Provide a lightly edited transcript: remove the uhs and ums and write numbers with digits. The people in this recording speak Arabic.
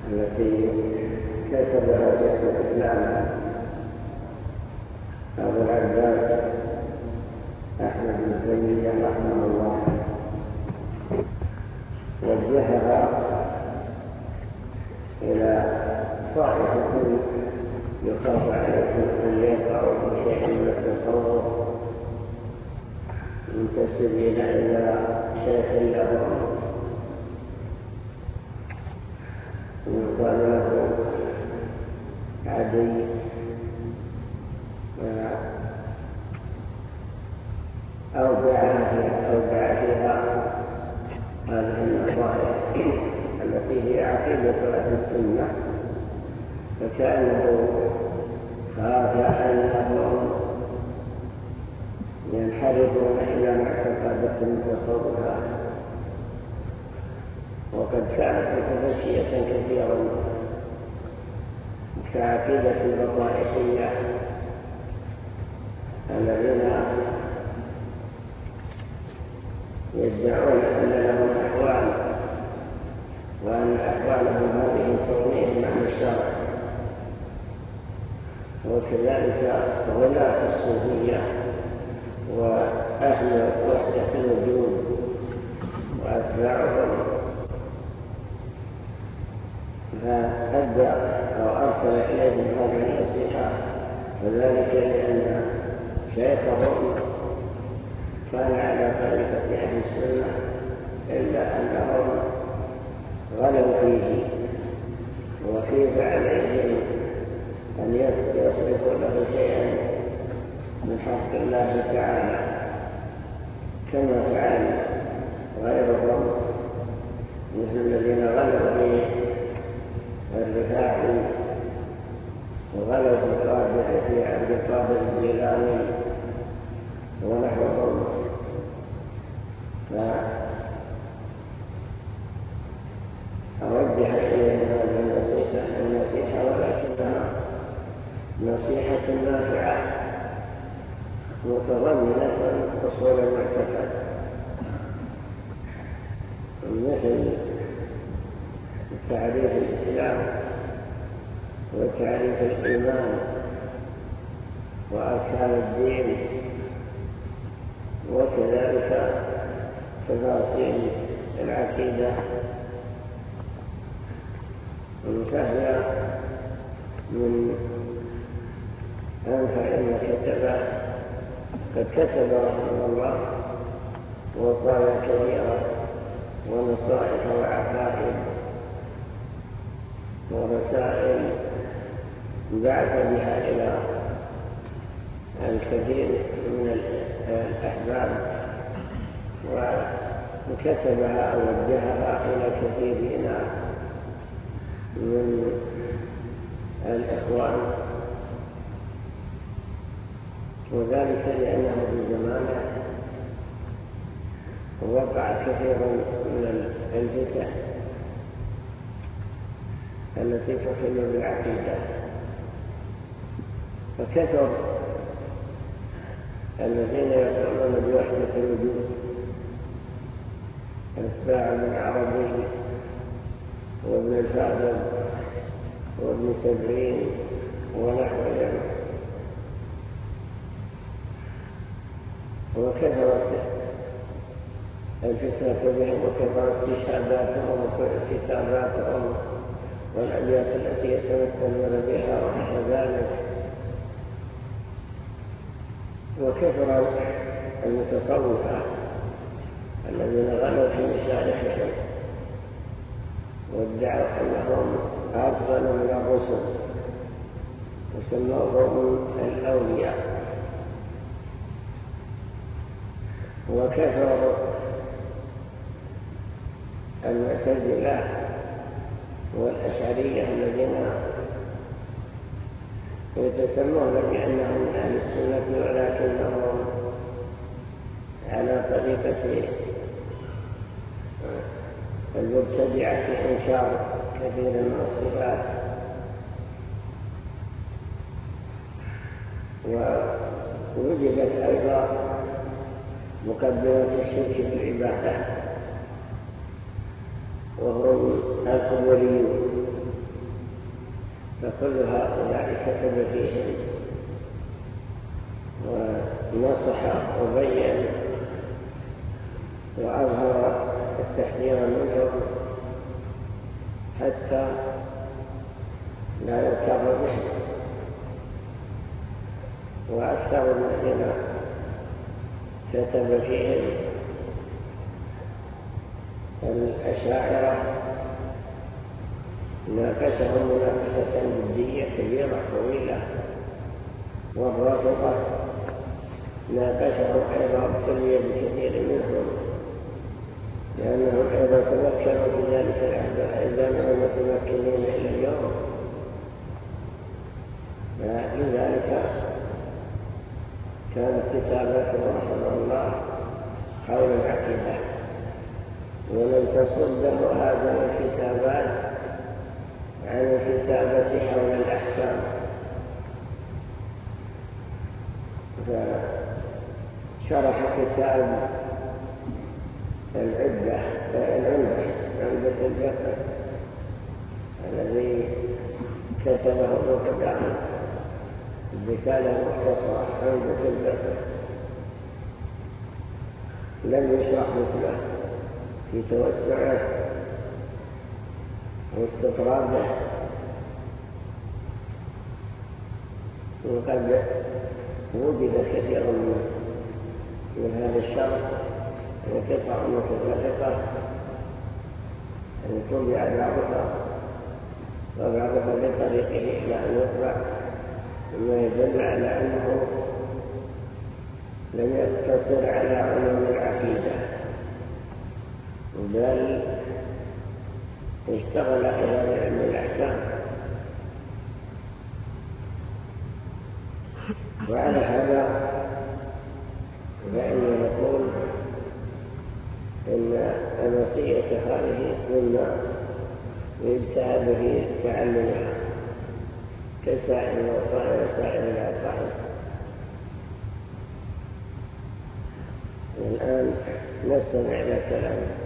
التي كتبها شيخ الإسلام أبو العباس أحمد بن تيمية رحمه الله، وجهها إلى طائفة يخاف عليكم أن يقعوا بشيء من التصوف منتسبين إلى شيخ لهم يقال له عدي، أودع فيها هذه النصائح التي هي عقيدة أهل السنة، فكأنه خاف أنهم ينحرفون إلى معتقدات المتصوفات، وقد كانت متفشية كثيرا كعقيدة البطائحية الذين يدعون أن لهم أحوال وأن أحوالهم هذه تغنيهم عن الشرع، وكذلك غلاة الصوفية وأهل وحدة الوجود وأتباعهم، فأدى أو أرسل إليهم هذه النصيحة، وذلك لأن شيخهم كان على طريقة أهل السنة إلا أنهم غلوا فيه، وكيف عليهم أن يصرفوا له شيئا من حق الله تعالى كما فعل غيرهم مثل الذين غلوا في الرفاعي وغلوا في عبد القادر الجيلاني ونحوهم. فأوجه إليهم هذه النصيحة ولكنها نصيحة نافعة متضمنة أصول المعتقد، مثل تعريف الإسلام وتعريف الإيمان وأركان الدين، وكذلك تفاصيل العقيدة، فهي من أنفع ما قد كتب رحمه الله وصايا كبيرة ونصائح وعقائد ورسائل بعث بها إلى الكثير من الأحباب، وكتبها أو وجهها إلى كثيرين من الإخوان، وذلك لأنه في زمانه وقع كثير من الفتن التي تخل بالعقيدة، فكثر الذين يقولون بوحدة الوجود أتباع ابن عربي وابن الفاضل وابن سبعين ونحوهم، وكثرت الفتنة بهم وكثرت استشهاداتهم وكتاباتهم والأبيات التي يتمثلون بها ونحو ذلك، وكثر المتصوفة الذين غلوا في مشايخهم وادعوا أنهم أفضل من الرسل وسموهم الأولياء، وكثر المعتزلة والأشعرية الذين يتسمون بأنهم من أهل السنة ولكنهم على طريقة المبتدعة في إنكار كثير من الصفات، ووجدت أيضا مقدمة الشرك في العبادة وهم القبوريون فكل هؤلاء كتب فيهم ونصح وبين وأظهر التحذير منهم حتى لا يغتر بهم. وأكثر الذين كتب فيهم الأشاعرة ناقشهم مناقشة جدية كبيرة طويلة، والرافضة ناقشهم أيضا سلي بكثير منهم، لأنهم أيضا تمكنوا في ذلك العهد أيضا هم متمكنين إلى اليوم. فلذلك كانت كتاباته رحمه الله حول العقيدة، ولم تصده هذه الكتابات عن الكتابة حول الأحكام. فشرح كتاب عمدة الفقه الذي كتبه ابن قدامة رسالة مختصرة عمدة الفقه، لم يشرح مثله في توسعه واستطرابه، وقد وجد كثير من هذا الشرح وقطع متفرقة طبع بعضها بطريقه إلى أن يطبع، مما يدل على أنه لم يقتصر على علوم العقيدة، بل اشتغل إلى علم الأحكام. وعلى هذا فإننا نقول إن الوصية هذه مما يجتهد به تعلمها كسائر الوصايا وسائر العقائد. الآن نستمع إلى كلامه.